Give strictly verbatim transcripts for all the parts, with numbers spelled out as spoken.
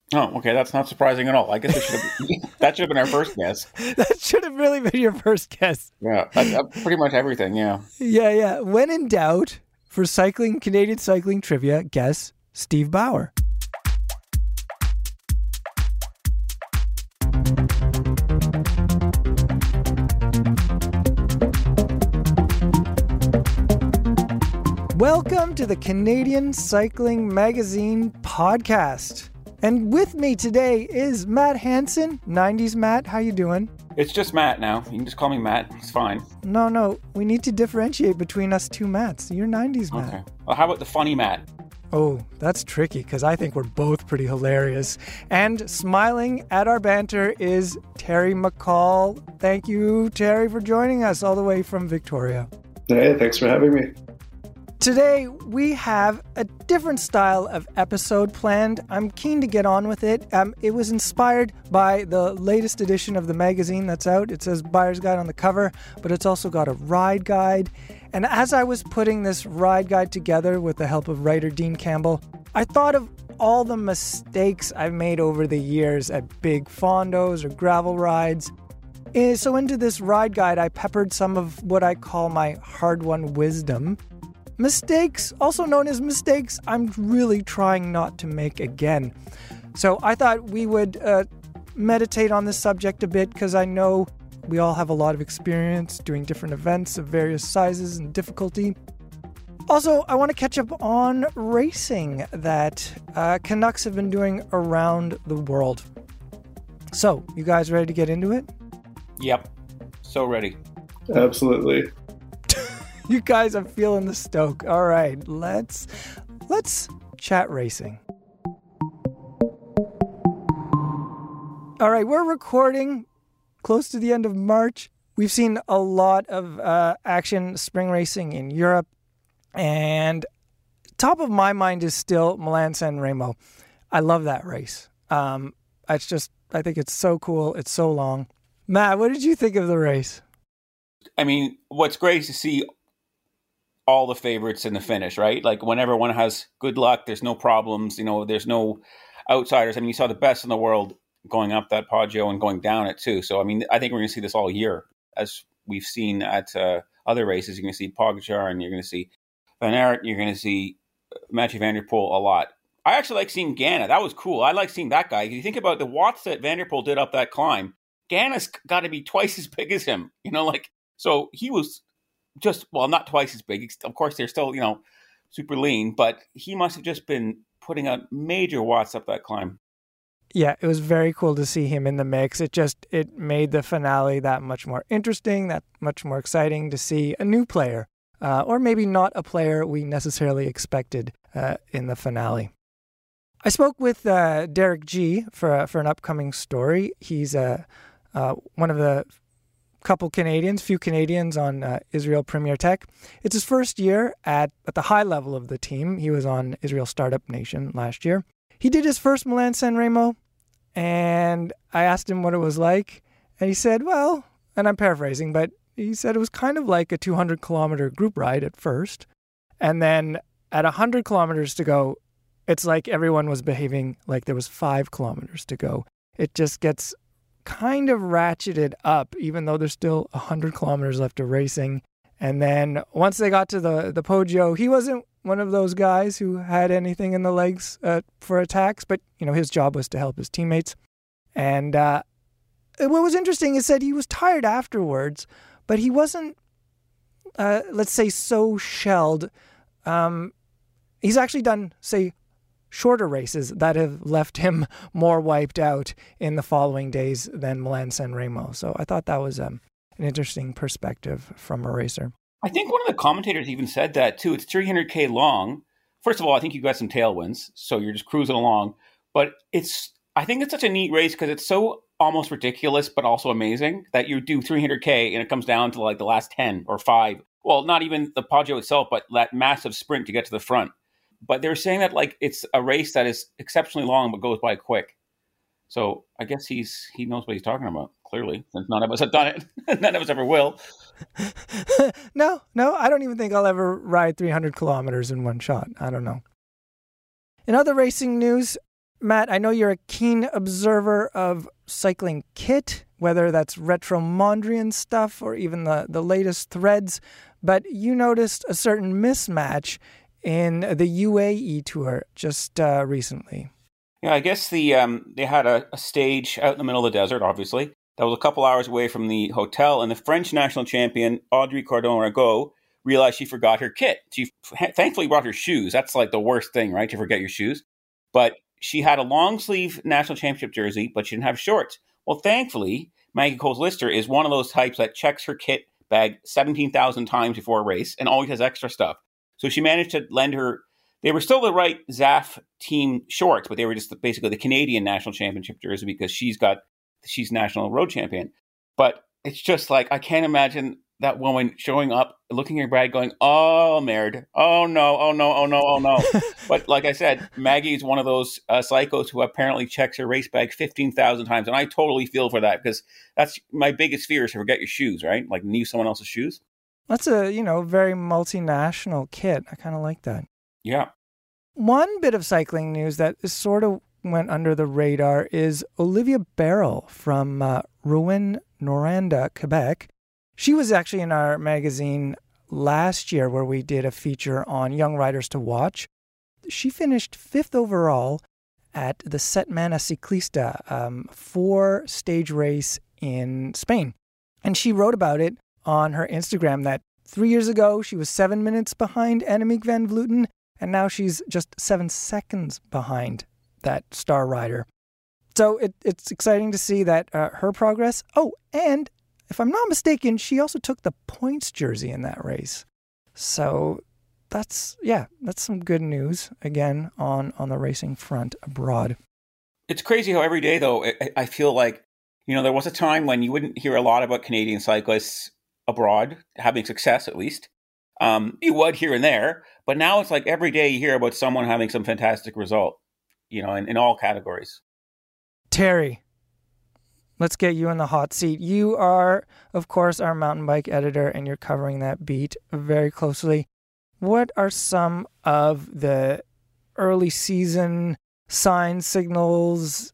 Oh, okay. That's not surprising at all. I guess it should have, that should have been our first guess. That should have really been your first guess. Yeah, I, I, pretty much everything. Yeah. Yeah, yeah. When in doubt, for cycling, Canadian cycling trivia, guess Steve Bauer. Welcome to the Canadian Cycling Magazine podcast. And with me today is Matt Hansen. nineties Matt, how you doing? It's just Matt now. You can just call me Matt. It's fine. No, no. We need to differentiate between us two Matts. You're nineties Matt. Okay. Well, how about the funny Matt? Oh, that's tricky because I think we're both pretty hilarious. And smiling at our banter is Terry McCall. Thank you, Terry, for joining us all the way from Victoria. Hey, thanks for having me. Today, we have a different style of episode planned. I'm keen to get on with it. Um, it was inspired by the latest edition of the magazine that's out. It says Buyer's Guide on the cover, but it's also got a ride guide. And as I was putting this ride guide together with the help of writer Dean Campbell, I thought of all the mistakes I've made over the years at big fondos or gravel rides. Eh, So into this ride guide, I peppered some of what I call my hard-won wisdom. Mistakes, also known as mistakes, I'm really trying not to make again. So I thought we would uh, meditate on this subject a bit because I know we all have a lot of experience doing different events of various sizes and difficulty. Also, I want to catch up on racing that uh, Canucks have been doing around the world. So, you guys ready to get into it? Yep. So ready. Absolutely. You guys are feeling the stoke. All right, let's let's chat racing. All right, we're recording close to the end of March. We've seen a lot of uh, action spring racing in Europe, and top of my mind is still Milan-San Remo. I love that race. Um, it's just, I think it's so cool. It's so long. Matt, what did you think of the race? I mean, what's great is to see all the favorites in the finish, right? Like whenever one has good luck, there's no problems, you know, there's no outsiders. I mean, you saw the best in the world going up that Poggio and going down it too. So, I mean, I think we're going to see this all year. As we've seen at uh, other races, you're going to see Pogacar and you're going to see Van Aert, you're going to see Mathieu van der Poel a lot. I actually like seeing Ganna. That was cool. I like seeing that guy. If you think about the watts that Van der Poel did up that climb, Ganna's got to be twice as big as him, you know, like, so he was just, well, not twice as big. Of course, they're still, you know, super lean, but he must have just been putting out major watts up that climb. Yeah, it was very cool to see him in the mix. It just, it made the finale that much more interesting, that much more exciting to see a new player, uh, or maybe not a player we necessarily expected uh, in the finale. I spoke with uh, Derek G for, uh, for an upcoming story. He's uh, uh, one of the couple Canadians, few Canadians on uh, Israel Premier Tech. It's his first year at, at the high level of the team. He was on Israel Startup Nation last year. He did his first Milan-San Remo, and I asked him what it was like, and he said, well, and I'm paraphrasing, but he said it was kind of like a two hundred kilometer group ride at first, and then at one hundred kilometers to go, it's like everyone was behaving like there was five kilometers to go. It just gets kind of ratcheted up, even though there's still one hundred kilometers left of racing. And then once they got to the, the Poggio, he wasn't one of those guys who had anything in the legs uh, for attacks, but, you know, his job was to help his teammates. And uh, what was interesting is that he was tired afterwards, but he wasn't, uh, let's say, so shelled. Um, he's actually done, say, shorter races that have left him more wiped out in the following days than Milan-San Remo. So I thought that was um, an interesting perspective from a racer. I think one of the commentators even said that too. It's three hundred K long. First of all, I think you got some tailwinds, so you're just cruising along. But it's, I think it's such a neat race because it's so almost ridiculous, but also amazing that you do three hundred K and it comes down to like the last ten or five. Well, not even the Poggio itself, but that massive sprint to get to the front. But they're saying that like it's a race that is exceptionally long but goes by quick. So I guess he's he knows what he's talking about, clearly, since none of us have done it. None of us ever will. no, no, I don't even think I'll ever ride three hundred kilometers in one shot. I don't know. In other racing news, Matt, I know you're a keen observer of cycling kit, whether that's retro Mondrian stuff or even the, the latest threads, but you noticed a certain mismatch in the U A E Tour just uh, recently. Yeah, I guess the um, they had a, a stage out in the middle of the desert, obviously. That was a couple hours away from the hotel, and the French national champion, Audrey Cordon-Ragot, realized she forgot her kit. She f- thankfully brought her shoes. That's like the worst thing, right, to forget your shoes. But she had a long-sleeve national championship jersey, but she didn't have shorts. Well, thankfully, Maggie Coles-Lister is one of those types that checks her kit bag seventeen thousand times before a race and always has extra stuff. So she managed to lend her, they were still the right Z A F team shorts, but they were just the, basically the Canadian national championship jersey because she's got, she's national road champion. But it's just like, I can't imagine that woman showing up, looking at her bag going, oh, merde. Oh, no, oh, no, oh, no, oh, no. But like I said, Maggie is one of those uh, psychos who apparently checks her race bag fifteen thousand times. And I totally feel for that because that's my biggest fear is to forget your shoes, right? Like use someone else's shoes. That's a, you know, very multinational kit. I kind of like that. Yeah. One bit of cycling news that is sort of went under the radar is Olivia Barrel from uh, Rouyn-Noranda, Quebec. She was actually in our magazine last year where we did a feature on young riders to watch. She finished fifth overall at the Setmana Ciclista, um, four-stage race in Spain. And she wrote about it on her Instagram that three years ago she was seven minutes behind Annemiek van Vleuten, and now she's just seven seconds behind that star rider. So it, it's exciting to see that uh, her progress. Oh, and if I'm not mistaken, she also took the points jersey in that race. So that's, yeah, that's some good news, again, on, on the racing front abroad. It's crazy how every day, though, I, I feel like, you know, there was a time when you wouldn't hear a lot about Canadian cyclists abroad, having success at least. Um, you would here and there, but now it's like every day you hear about someone having some fantastic result, you know, in, in all categories. Terry, let's get you in the hot seat. You are, of course, our mountain bike editor, and you're covering that beat very closely. What are some of the early season signs, signals,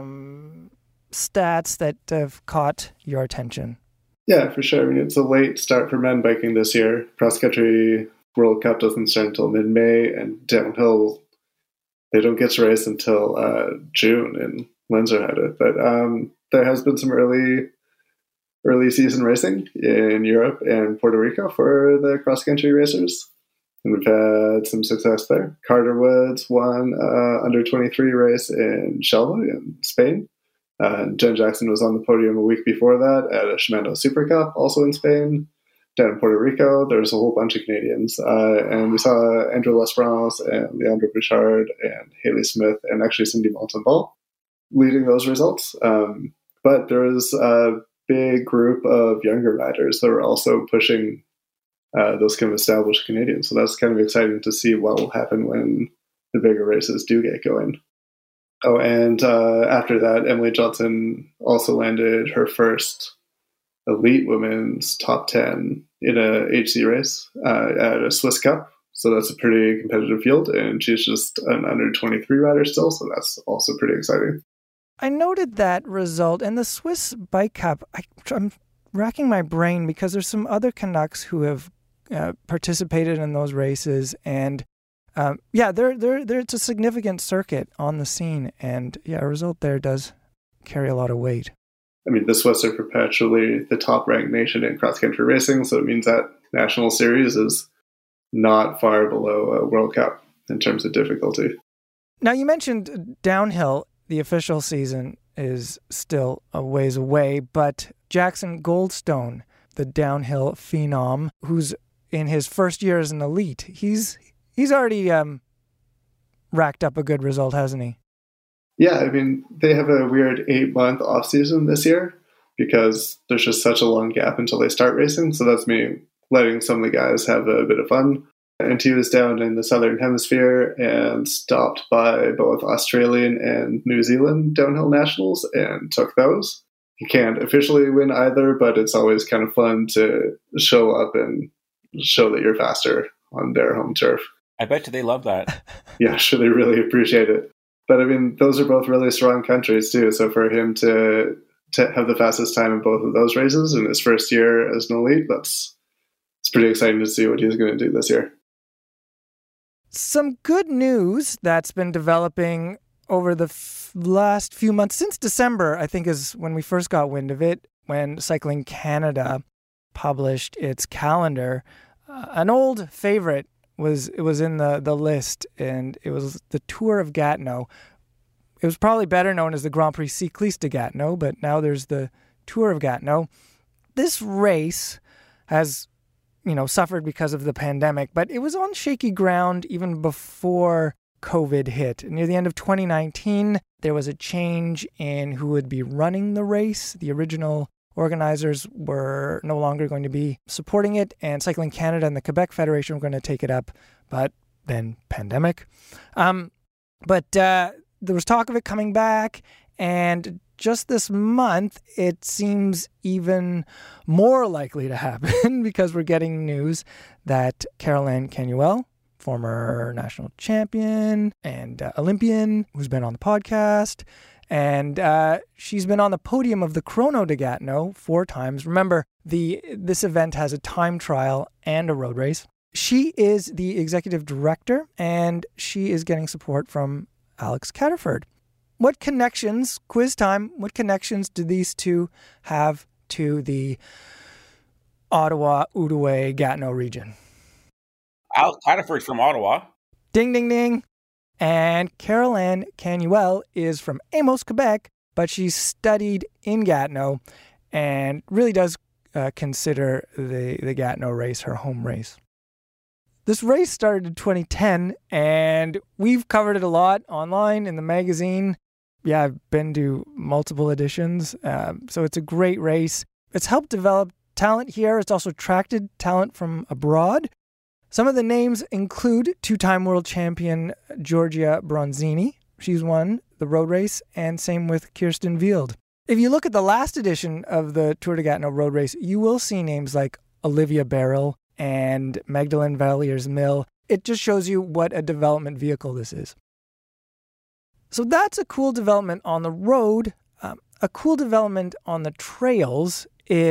um, stats that have caught your attention? Yeah, for sure. I mean, it's a late start for men biking this year. Cross-country World Cup doesn't start until mid-May, and downhill, they don't get to race until uh, June in Lenzerheide. But um, there has been some early early season racing in Europe and Puerto Rico for the cross-country racers. And we've had some success there. Carter Woods won uh, under twenty-three race in Xelva in Spain. Uh, Jen Jackson was on the podium a week before that at a Shimano Super Cup, also in Spain. Down in Puerto Rico, there's a whole bunch of Canadians. Uh, and we saw Andrew L'Esperance and Leandro Bouchard and Haley Smith and actually Cindy Montalban leading those results. Um, but there is a big group of younger riders that are also pushing uh, those kind of established Canadians. So that's kind of exciting to see what will happen when the bigger races do get going. Oh, and uh, after that, Emily Johnson also landed her first elite women's top ten in a H C race uh, at a Swiss Cup. So that's a pretty competitive field, and she's just an under twenty-three rider still, so that's also pretty exciting. I noted that result, and the Swiss Bike Cup, I, I'm racking my brain because there's some other Canucks who have uh, participated in those races, and Um, yeah, there, there, there. It's a significant circuit on the scene, and yeah, a result there does carry a lot of weight. I mean, the Swiss are perpetually the top-ranked nation in cross-country racing, so it means that National Series is not far below a World Cup in terms of difficulty. Now, you mentioned downhill. The official season is still a ways away, but Jackson Goldstone, the downhill phenom, who's in his first year as an elite, he's He's already um, racked up a good result, hasn't he? Yeah, I mean, they have a weird eight-month off-season this year because there's just such a long gap until they start racing. So that's me letting some of the guys have a bit of fun. And he was down in the Southern Hemisphere and stopped by both Australian and New Zealand downhill nationals and took those. You can't officially win either, but it's always kind of fun to show up and show that you're faster on their home turf. I bet you they love that. Yeah, sure, they really appreciate it. But I mean, those are both really strong countries too. So for him to to have the fastest time in both of those races in his first year as an elite, that's it's pretty exciting to see what he's going to do this year. Some good news that's been developing over the f- last few months, since December, I think is when we first got wind of it, when Cycling Canada published its calendar. Uh, an old favorite was it was in the, the list, and it was the Tour of Gatineau. It was probably better known as the Grand Prix Cycliste de Gatineau, but now there's the Tour of Gatineau. This race has, you know, suffered because of the pandemic, but it was on shaky ground even before COVID hit. Near the end of twenty nineteen, there was a change in who would be running the race. The original organizers were no longer going to be supporting it, and Cycling Canada and the Quebec Federation were going to take it up, but then pandemic. Um, but uh, there was talk of it coming back, and just this month, it seems even more likely to happen because we're getting news that Caroline Canuel, former national champion and uh, Olympian, who's been on the podcast, and uh, she's been on the podium of the Chrono de Gatineau four times. Remember, the this event has a time trial and a road race. She is the executive director, and she is getting support from Alex Catterford. What connections, quiz time, what connections do these two have to the Ottawa, Outaouais, Gatineau region? Alex Catterford's from Ottawa. Ding, ding, ding. And Caroline Canuel is from Amos, Quebec, but she's studied in Gatineau and really does uh, consider the, the Gatineau race her home race. This race started in twenty ten, and we've covered it a lot online in the magazine. Yeah, I've been to multiple editions, um, so it's a great race. It's helped develop talent here. It's also attracted talent from abroad. Some of the names include two-time world champion Giorgia Bronzini. She's won the road race, and same with Kirsten Wild. If you look at the last edition of the Tour de Gatineau road race, you will see names like Olivia Beryl and Magdalene Valliers-Mill. It just shows you what a development vehicle this is. So that's a cool development on the road. Um, a cool development on the trails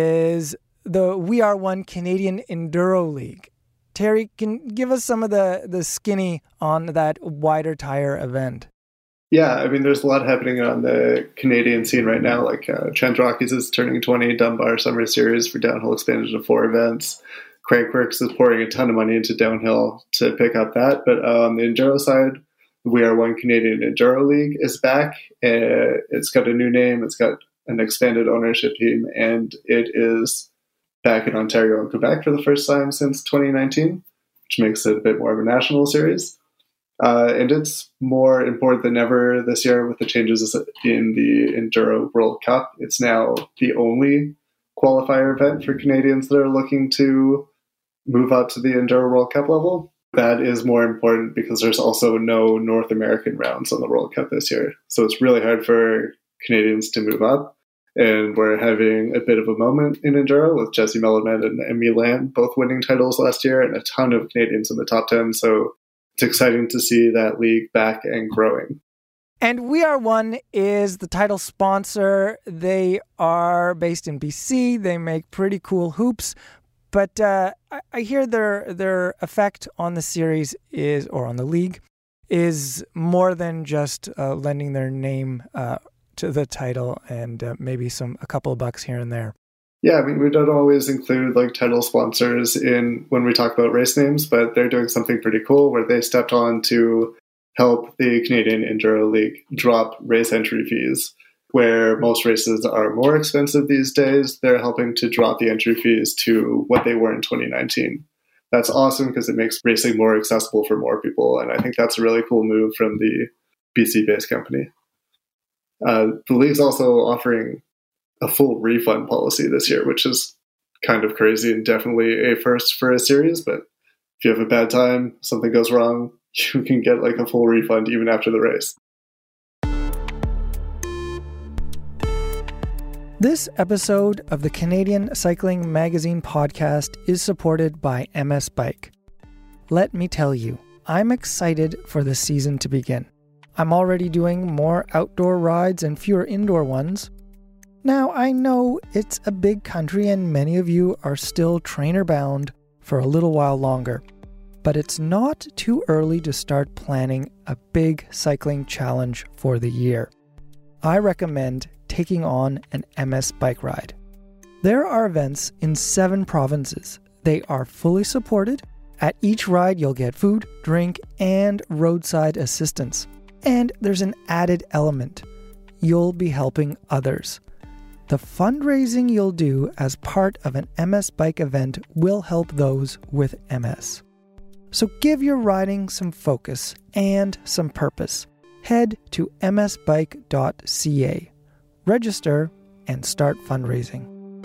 is the We Are One Canadian Enduro League. Terry, can give us some of the, the skinny on that wider tire event. Yeah, I mean, there's a lot happening on the Canadian scene right now. Like uh, Trent Rockies is turning twenty, Dunbar Summer Series for downhill expanded to four events. Craigworks is pouring a ton of money into downhill to pick up that. But uh, on the enduro side, We Are One Canadian Enduro League is back. Uh, it's got a new name. It's got an expanded ownership team, and it is back in Ontario and Quebec for the first time since twenty nineteen, which makes it a bit more of a national series. Uh, and it's more important than ever this year with the changes in the Enduro World Cup. It's now the only qualifier event for Canadians that are looking to move up to the Enduro World Cup level. That is more important because there's also no North American rounds on the World Cup this year. So it's really hard for Canadians to move up. And we're having a bit of a moment in Enduro with Jesse Melamed and Emmy Lamb both winning titles last year, and a ton of Canadians in the top ten. So it's exciting to see that league back and growing. And We Are One is the title sponsor. They are based in B C. They make pretty cool hoops. But uh, I, I hear their their effect on the series is, or on the league, is more than just uh, lending their name uh, to the title and uh, maybe some a couple of bucks here and there. Yeah, I mean, we don't always include like title sponsors in when we talk about race names, but they're doing something pretty cool where they stepped on to help the Canadian Enduro League drop race entry fees. Where most races are more expensive these days, they're helping to drop the entry fees to what they were in twenty nineteen. That's awesome because it makes racing more accessible for more people, and I think that's a really cool move from the B C-based company. Uh, the league's also offering a full refund policy this year, which is kind of crazy and definitely a first for a series, but if you have a bad time, something goes wrong, you can get like a full refund even after the race. This episode of the Canadian Cycling Magazine podcast is supported by M S Bike. Let me tell you, I'm excited for the season to begin. I'm already doing more outdoor rides and fewer indoor ones. Now, I know it's a big country and many of you are still trainer-bound for a little while longer, but it's not too early to start planning a big cycling challenge for the year. I recommend taking on an M S bike ride. There are events in seven provinces. They are fully supported. At each ride, you'll get food, drink, and roadside assistance. And there's an added element. You'll be helping others. The fundraising you'll do as part of an M S bike event will help those with M S. So give your riding some focus and some purpose. Head to m s bike dot c a. Register and start fundraising.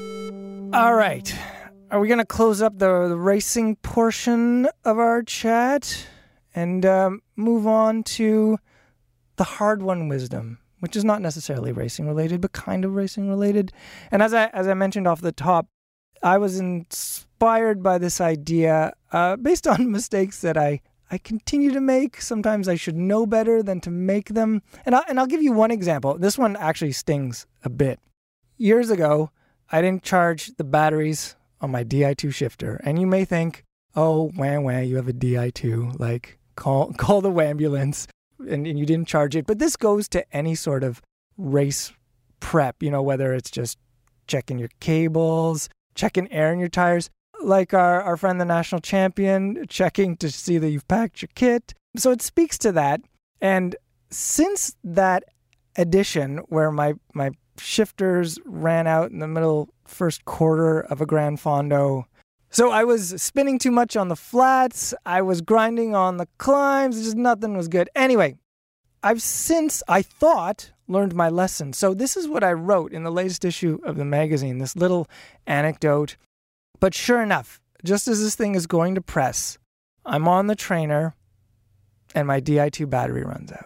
All right. Are we going to close up the, the racing portion of our chat and um, move on to the hard-won wisdom, which is not necessarily racing related, but kind of racing related? And as I as I mentioned off the top, I was inspired by this idea uh, based on mistakes that I, I continue to make. Sometimes I should know better than to make them. And, I, and I'll give you one example. This one actually stings a bit. Years ago, I didn't charge the batteries on my D I two shifter. And you may think, oh, wah, wah, you have a D I two. Like, call call the ambulance. And, and you didn't charge it. But this goes to any sort of race prep, you know, whether it's just checking your cables, checking air in your tires, like our, our friend, the national champion, checking to see that you've packed your kit. So it speaks to that. And since that edition where my, my shifters ran out in the middle first quarter of a Gran Fondo, so I was spinning too much on the flats, I was grinding on the climbs, just nothing was good. Anyway, I've since, I thought, learned my lesson. So this is what I wrote in the latest issue of the magazine, this little anecdote. But sure enough, just as this thing is going to press, I'm on the trainer and my D I two battery runs out.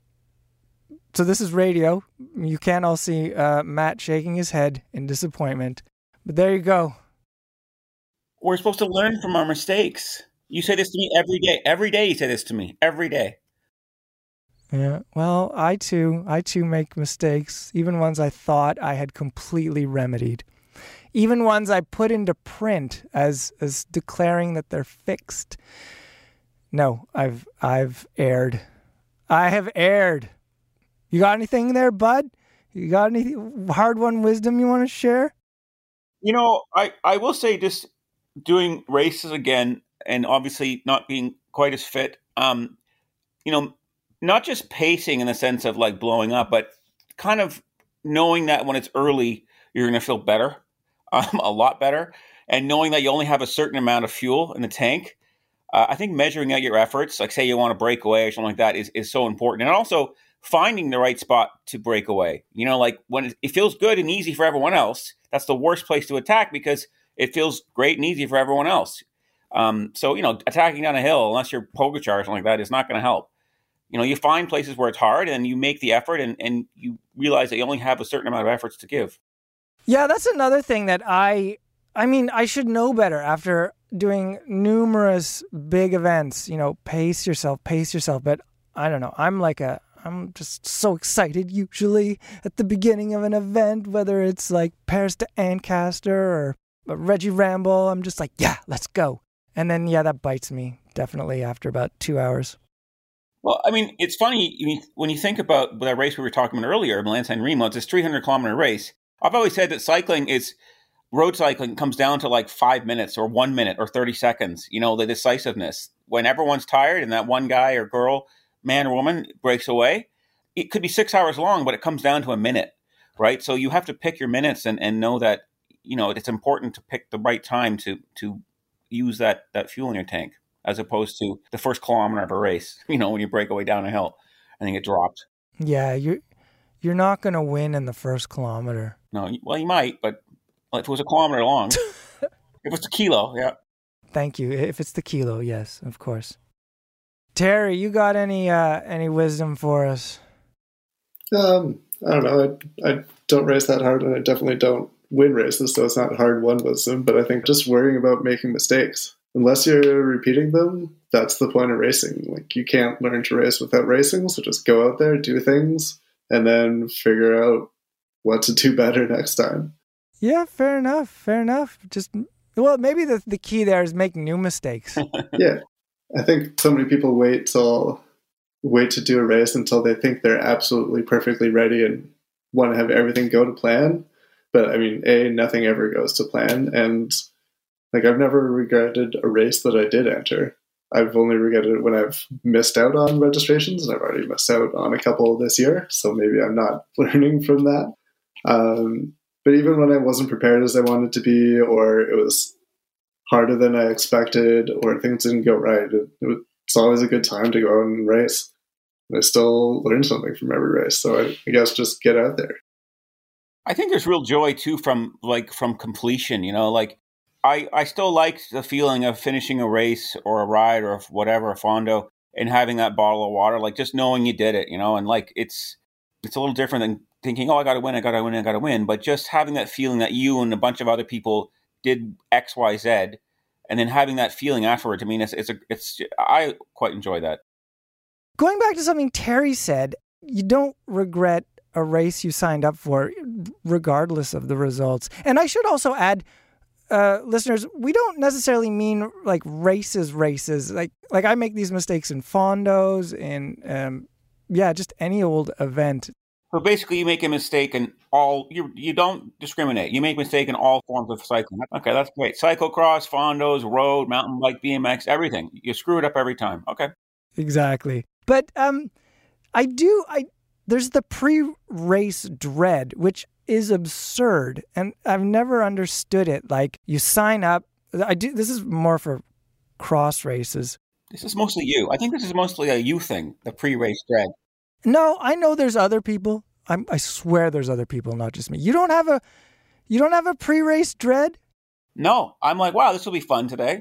So this is radio. You can't all see uh, Matt shaking his head in disappointment. But there you go. We're supposed to learn from our mistakes. You say this to me every day. Every day you say this to me. Every day. Yeah, well, I too, I too make mistakes, even ones I thought I had completely remedied. Even ones I put into print as as declaring that they're fixed. No, I've I've erred. I have erred. You got anything there, bud? You got any hard-won wisdom you want to share? You know, I, I will say just doing races again and obviously not being quite as fit, um, you know, not just pacing in the sense of like blowing up, but kind of knowing that when it's early, you're going to feel better, um, a lot better. And knowing that you only have a certain amount of fuel in the tank. Uh, I think measuring out your efforts, like say you want to break away or something like that is, is so important. And also finding the right spot to break away. You know, like when it, it feels good and easy for everyone else, that's the worst place to attack because it feels great and easy for everyone else. Um, so, you know, attacking down a hill, unless you're Pogacar or something like that, is not going to help. You know, you find places where it's hard and you make the effort and, and you realize that you only have a certain amount of efforts to give. Yeah, that's another thing that I, I mean, I should know better after doing numerous big events, you know, pace yourself, pace yourself. But I don't know, I'm like a, I'm just so excited usually at the beginning of an event, whether it's like Paris to Ancaster or Reggie Ramble. I'm just like, yeah, let's go. And then, yeah, that bites me definitely after about two hours. Well, I mean, it's funny when you think about that race we were talking about earlier, Milan-San Remo. It's this three hundred kilometer race. I've always said that cycling is, road cycling comes down to like five minutes or one minute or thirty seconds, you know, the decisiveness. When everyone's tired and that one guy or girl, man or woman breaks away, it could be six hours long, but it comes down to a minute, right? So you have to pick your minutes and, and know that, you know, it's important to pick the right time to to use that that fuel in your tank, as opposed to the first kilometer of a race, you know, when you break away down a hill and then get dropped. Yeah, you're, you're not going to win in the first kilometer. No, well, you might, but if it was a kilometer long, if it's a kilo, yeah. Thank you. If it's the kilo, yes, of course. Terry, you got any uh, any wisdom for us? Um, I don't know. I, I don't race that hard, and I definitely don't win races, so it's not hard won wisdom. But I think just worrying about making mistakes. unless you're repeating them, that's the point of racing. Like, you can't learn to race without racing, so just go out there, do things, and then figure out what to do better next time. Yeah, fair enough. Fair enough. Just, well, maybe the, the key there is make new mistakes. Yeah. I think so many people wait till wait to do a race until they think they're absolutely perfectly ready and want to have everything go to plan. But I mean, A, nothing ever goes to plan. And like, I've never regretted a race that I did enter. I've only regretted it when I've missed out on registrations, and I've already missed out on a couple this year. So maybe I'm not learning from that. Um, but even when I wasn't prepared as I wanted to be, or it was harder than I expected, or things didn't go right, it, it was, it's always a good time to go out and race. I still learn something from every race. So I, I guess just get out there. I think there's real joy too from like from completion, you know, like I, I still like the feeling of finishing a race or a ride or whatever, a fondo, and having that bottle of water, like just knowing you did it, you know, and like it's it's a little different than thinking, oh, I got to win, I got to win, I got to win. But just having that feeling that you and a bunch of other people did X, Y, Z, and then having that feeling afterwards. I mean, it's it's a it's I quite enjoy that. Going back to something Terry said, you don't regret a race you signed up for, regardless of the results. And I should also add, uh, listeners, we don't necessarily mean like races, races. Like like I make these mistakes in fondos, in um, yeah, just any old event. So basically, you make a mistake in all, you you don't discriminate. You make a mistake in all forms of cycling. Okay, that's great. Cyclocross, fondos, road, mountain bike, B M X, everything. You screw it up every time. Okay. Exactly. But um, I do, I there's the pre-race dread, which is absurd. And I've never understood it. Like, you sign up. I do. This is more for cross races. This is mostly you. I think this is mostly a you thing, the pre-race dread. No, I know there's other people. I'm, I swear there's other people, not just me. You don't have a, you don't have a pre-race dread? No, I'm like, wow, this will be fun today.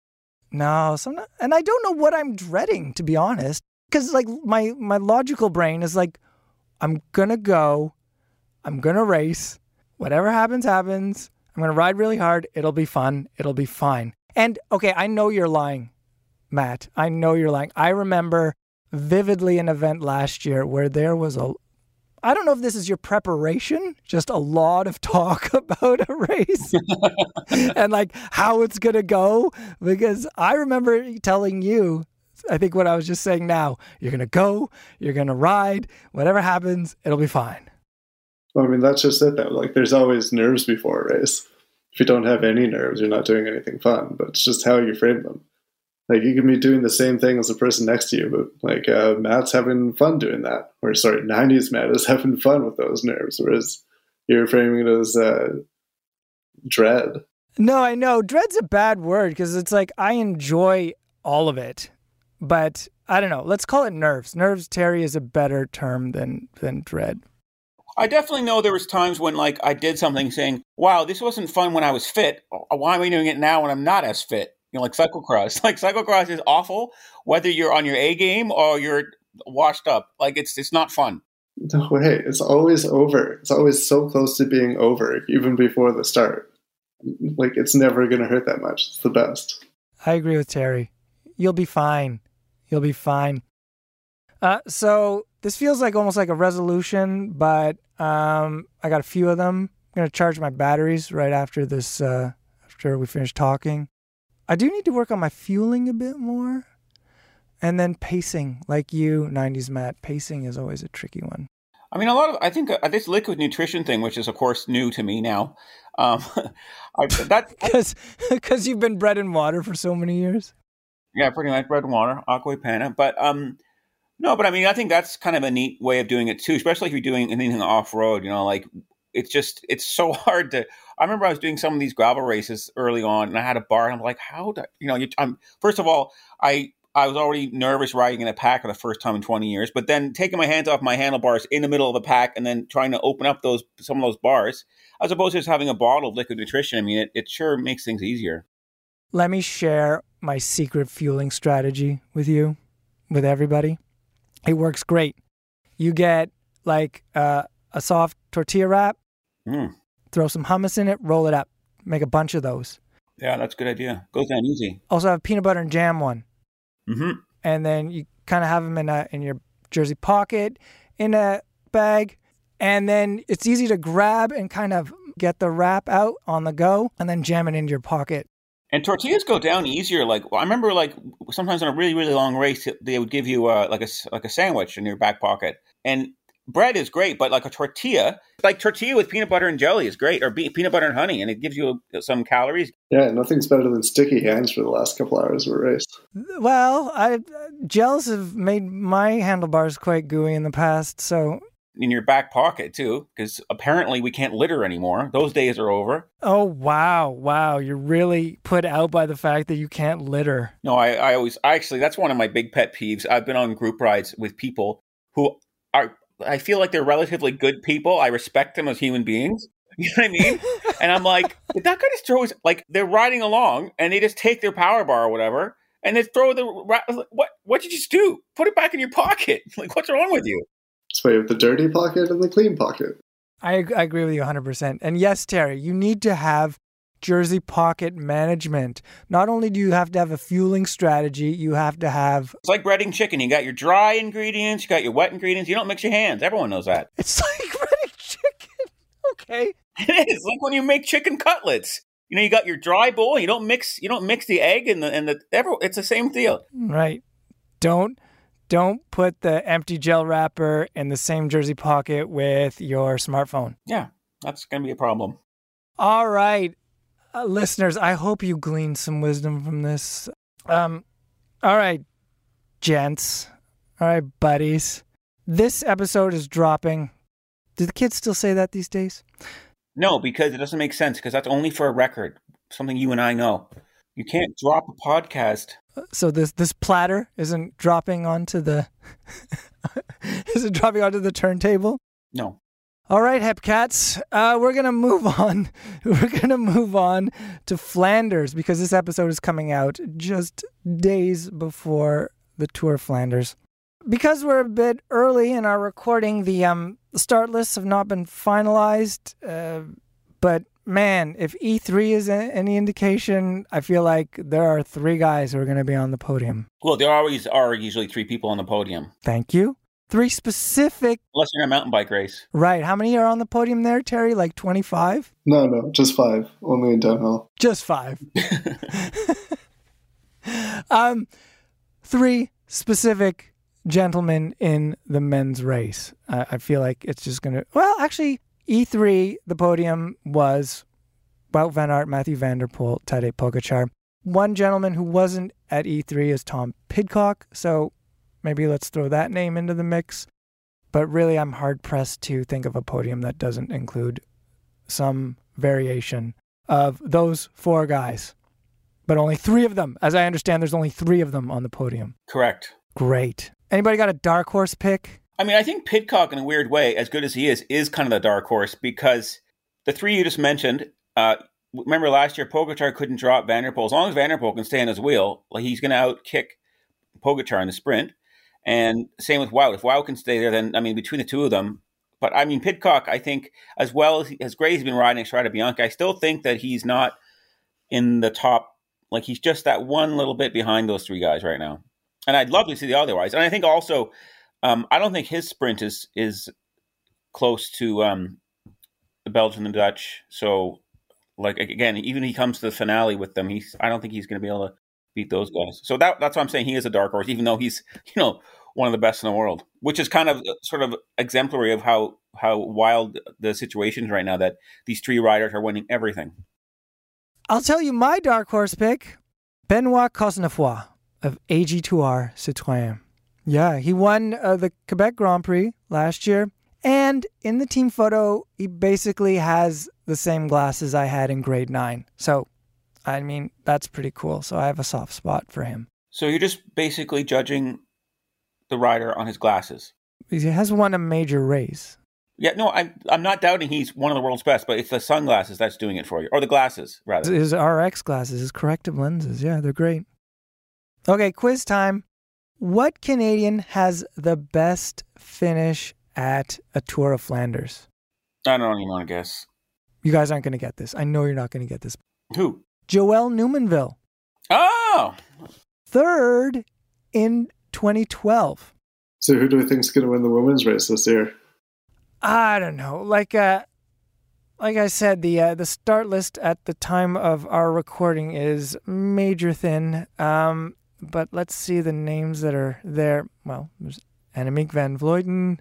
No, some, and I don't know what I'm dreading, to be honest, because like my my logical brain is like, I'm gonna go, I'm gonna race, whatever happens, happens. I'm gonna ride really hard. It'll be fun. It'll be fine. And okay, I know you're lying, Matt. I know you're lying. I remember vividly an event last year where there was a, I don't know if this is your preparation, just a lot of talk about a race and like how it's going to go. Because I remember telling you, I think what I was just saying now, you're going to go, you're going to ride, whatever happens, it'll be fine. Well, I mean, that's just it though. Like, there's always nerves before a race. If you don't have any nerves, you're not doing anything fun, but it's just how you frame them. Like, you can be doing the same thing as the person next to you, but like uh, Matt's having fun doing that. Or sorry, nineties Matt is having fun with those nerves, whereas you're framing it as uh, dread. No, I know. Dread's a bad word because it's like I enjoy all of it, but I don't know. Let's call it nerves. Nerves, Terry, is a better term than than dread. I definitely know there was times when like I did something saying, wow, this wasn't fun when I was fit. Why am I doing it now when I'm not as fit? You know, like cyclocross. Like cyclocross is awful, whether you're on your A game or you're washed up. Like it's it's not fun. No way. It's always over. It's always so close to being over, even before the start. Like, it's never going to hurt that much. It's the best. I agree with Terry. You'll be fine. You'll be fine. Uh, so this feels like almost like a resolution, but um, I got a few of them. I'm going to charge my batteries right after this, uh, after we finish talking. I do need to work on my fueling a bit more. And then pacing, like you, nineties Matt. Pacing is always a tricky one. I mean, a lot of, I think uh, this liquid nutrition thing, which is, of course, new to me now. Um, I, that Because you've been bread and water for so many years? Yeah, pretty much bread and water, aqua panna. But um, no, but I mean, I think that's kind of a neat way of doing it too, especially if you're doing anything off-road, you know, like it's just, it's so hard to, I remember I was doing some of these gravel races early on and I had a bar and I'm like, how do, you know, you, I'm, first of all, I, I was already nervous riding in a pack for the first time in twenty years, but then taking my hands off my handlebars in the middle of the pack and then trying to open up those, some of those bars, as opposed to just having a bottle of liquid nutrition. I mean, it, it sure makes things easier. Let me share my secret fueling strategy with you, with everybody. It works great. You get like uh, a soft tortilla wrap, mm. throw some hummus in it, roll it up, make a bunch of those. Yeah, that's a good idea. Goes down easy. Also have peanut butter and jam one. Mm-hmm. And then you kind of have them in a in your jersey pocket, in a bag. And then it's easy to grab and kind of get the wrap out on the go and then jam it into your pocket. And tortillas go down easier. Like I remember, like sometimes on a really, really long race, they would give you uh, like a like a sandwich in your back pocket. And bread is great, but like a tortilla, like tortilla with peanut butter and jelly is great, or be- peanut butter and honey, and it gives you some calories. Yeah, nothing's better than sticky hands for the last couple hours of a race. Well, I gels have made my handlebars quite gooey in the past, so. In your back pocket too, because apparently we can't litter anymore. Those days are over. Oh, wow. Wow. You're really put out by the fact that you can't litter. No, I, I always, actually, that's one of my big pet peeves. I've been on group rides with people who are, I feel like they're relatively good people. I respect them as human beings. You know what I mean? And I'm like, that guy just throws, like, they're riding along and they just take their power bar or whatever and they throw the, what, what did you just do? Put it back in your pocket. Like, what's wrong with you? It's way with the dirty pocket and the clean pocket. I, I agree with you one hundred percent. And yes, Terry, you need to have jersey pocket management. Not only do you have to have a fueling strategy, you have to have... It's like breading chicken. You got your dry ingredients, you got your wet ingredients. You don't mix your hands. Everyone knows that. It's like breading chicken. Okay. It is. Like when you make chicken cutlets. You know, you got your dry bowl. You don't mix you don't mix the egg and the... and the. It's the same deal. Right. Don't... Don't put the empty gel wrapper in the same jersey pocket with your smartphone. Yeah, that's going to be a problem. All right. Uh, listeners, I hope you gleaned some wisdom from this. Um, all right, gents. All right, buddies. This episode is dropping. Do the kids still say that these days? No, because it doesn't make sense, because that's only for a record. Something you and I know. You can't drop a podcast. So this this platter isn't dropping onto the is it dropping onto the turntable? No. All right, Hepcats. Uh, we're gonna move on. We're gonna move on to Flanders because this episode is coming out just days before the Tour of Flanders. Because we're a bit early in our recording, the um the start lists have not been finalized. Uh, but man, if E three is any indication, I feel like there are three guys who are going to be on the podium. Well, there always are usually three people on the podium. Thank you. Three specific... Unless you're in a mountain bike race. Right. How many are on the podium there, Terry? Like twenty-five? No, no, just five. Only in downhill. Just five. um, three specific gentlemen in the men's race. Uh, I feel like it's just going to... Well, actually... E three, the podium was Wout van Aert, Mathieu van der Poel, Tadej Pogacar. One gentleman who wasn't at E three is Tom Pidcock, so maybe let's throw that name into the mix. But really, I'm hard-pressed to think of a podium that doesn't include some variation of those four guys. But only three of them. As I understand, there's only three of them on the podium. Correct. Great. Anybody got a dark horse pick? I mean, I think Pidcock, in a weird way, as good as he is, is kind of the dark horse because the three you just mentioned, uh, remember last year, Pogacar couldn't drop Van der Poel. As long as Van der Poel can stay on his wheel, like he's going to outkick Pogacar in the sprint. And same with Wout. If Wout can stay there, then, I mean, between the two of them. But, I mean, Pidcock, I think, as well as, as great as he's been riding Strade Bianche, I still think that he's not in the top. Like, he's just that one little bit behind those three guys right now. And I'd love to see the otherwise. And I think also... Um, I don't think his sprint is is close to um, the Belgian and the Dutch. So, like again, even if he comes to the finale with them, he's I don't think he's going to be able to beat those guys. So that that's why I'm saying he is a dark horse, even though he's you know one of the best in the world, which is kind of sort of exemplary of how how wild the situation is right now. That these three riders are winning everything. I'll tell you my dark horse pick, Benoit Cosnefroy of A G two R Citroën. Yeah, he won uh, the Quebec Grand Prix last year. And in the team photo, he basically has the same glasses I had in grade nine. So, I mean, that's pretty cool. So I have a soft spot for him. So you're just basically judging the rider on his glasses? He has won a major race. Yeah, no, I'm, I'm not doubting he's one of the world's best, but it's the sunglasses that's doing it for you. Or the glasses, rather. His R X glasses, his corrective lenses. Yeah, they're great. Okay, quiz time. What Canadian has the best finish at a Tour of Flanders? I don't even want to guess. You guys aren't going to get this. I know you're not going to get this. Who? Joelle Newmanville. Oh! Third in twenty twelve. So who do we think is going to win the women's race this year? I don't know. Like uh, like I said, the uh, the start list at the time of our recording is major thin. Um, but let's see the names that are there. Well, there's Annemiek van Vleuten,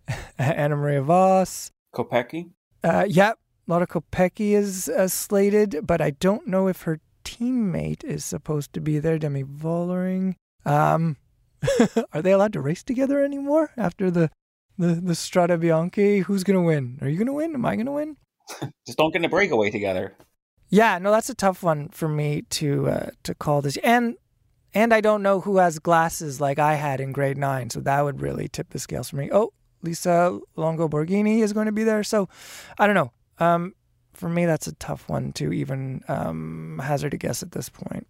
Anna Maria Vos. Kopecky? Uh, yep, Lotte Kopecky is uh, slated, but I don't know if her teammate is supposed to be there, Demi Vollering. Um, are they allowed to race together anymore after the, the, the Strade Bianche? Who's going to win? Are you going to win? Am I going to win? Just don't get in a breakaway together. Yeah, no, that's a tough one for me to uh, to call this. And and I don't know who has glasses like I had in grade nine, so that would really tip the scales for me. Oh, Lisa Longo Borghini is going to be there. So I don't know. Um, for me, that's a tough one to even um, hazard a guess at this point.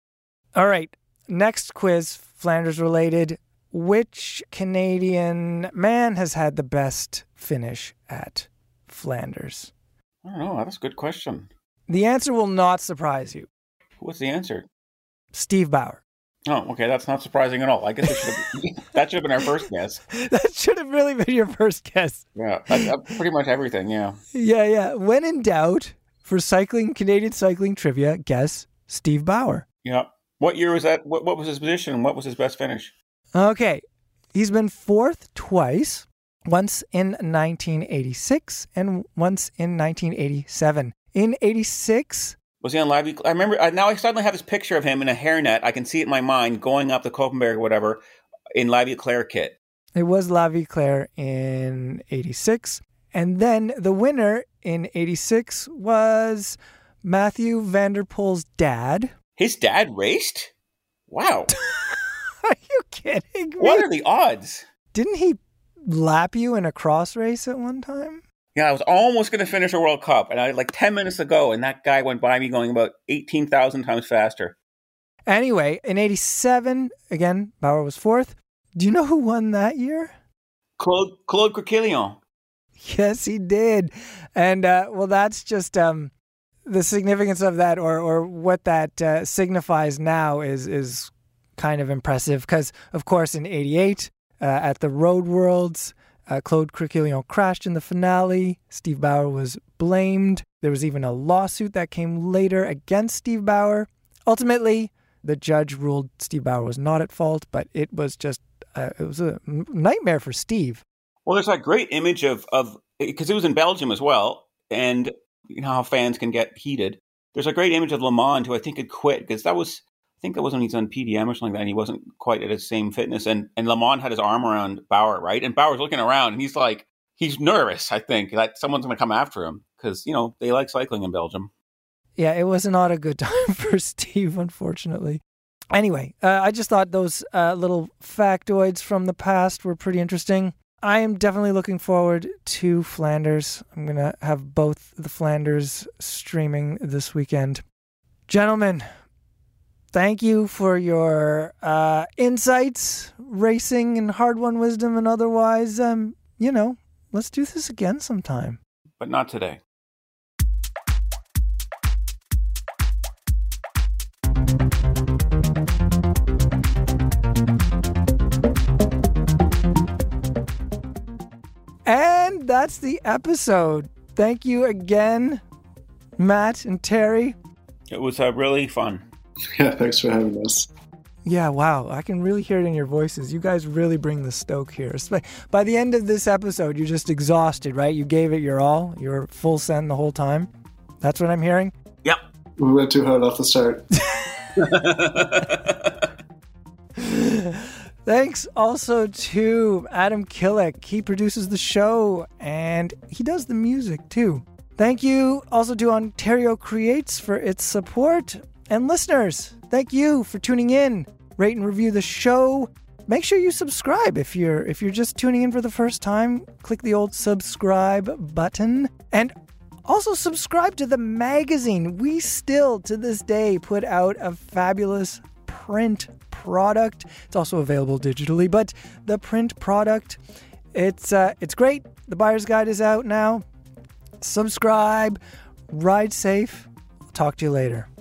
All right. Next quiz, Flanders related. Which Canadian man has had the best finish at Flanders? I don't know. That's a good question. The answer will not surprise you. What's the answer? Steve Bauer. Oh, okay. That's not surprising at all. I guess it should have, that should have been our first guess. That should have really been your first guess. Yeah, that, that, pretty much everything, yeah. Yeah, yeah. When in doubt, for cycling, Canadian cycling trivia, guess Steve Bauer. Yeah. What year was that? What, what was his position? What was his best finish? Okay. He's been fourth twice, once in nineteen eighty-six and once in nineteen eighty-seven. In eighty-six... Was he on Live? I remember, now I suddenly have this picture of him in a hairnet. I can see it in my mind going up the Koppenberg or whatever in La Vie Claire kit. It was La Vie Claire in eighty-six. And then the winner in eighty-six was Matthew van der Poel's dad. His dad raced? Wow. Are you kidding me? What are the odds? Didn't he lap you in a cross race at one time? Yeah, I was almost going to finish a World Cup, and I had like ten minutes to go, and that guy went by me going about eighteen thousand times faster. Anyway, in eighty-seven, again, Bauer was fourth. Do you know who won that year? Claude, Claude Coquillon. Yes, he did. And, uh, well, that's just um, the significance of that, or, or what that uh, signifies now is, is kind of impressive. Because, of course, in eighty-eight, uh, at the Road Worlds, Uh, Claude Coquillon crashed in the finale. Steve Bauer was blamed. There was even a lawsuit that came later against Steve Bauer. Ultimately, the judge ruled Steve Bauer was not at fault, but it was just uh, it was a nightmare for Steve. Well, there's that great image of of because it was in Belgium as well, and you know how fans can get heated. There's a great image of Le Mans, who I think had quit because that was. I think that was when he's on P D M or something like that, and he wasn't quite at his same fitness. And, and Le Mans had his arm around Bauer, right? And Bauer's looking around, and he's like, he's nervous, I think, that someone's going to come after him because, you know, they like cycling in Belgium. Yeah, it was not a good time for Steve, unfortunately. Anyway, uh, I just thought those uh, little factoids from the past were pretty interesting. I am definitely looking forward to Flanders. I'm going to have both the Flanders streaming this weekend. Gentlemen, thank you for your uh, insights, racing and hard-won wisdom and otherwise. Um, you know, let's do this again sometime. But not today. And that's the episode. Thank you again, Matt and Terry. It was uh, really fun. Yeah, thanks for having us. Yeah, wow. I can really hear it in your voices. You guys really bring the stoke here. By the end of this episode, you're just exhausted, right? You gave it your all. You were full send the whole time. That's what I'm hearing? Yep. We went too hard off the start. Thanks also to Adam Killick. He produces the show and he does the music too. Thank you also to Ontario Creates for its support. And listeners, thank you for tuning in. Rate and review the show. Make sure you subscribe if you're if you're just tuning in for the first time. Click the old subscribe button. And also subscribe to the magazine. We still, to this day, put out a fabulous print product. It's also available digitally, but the print product, it's uh, it's great. The Buyer's Guide is out now. Subscribe. Ride safe. I'll talk to you later.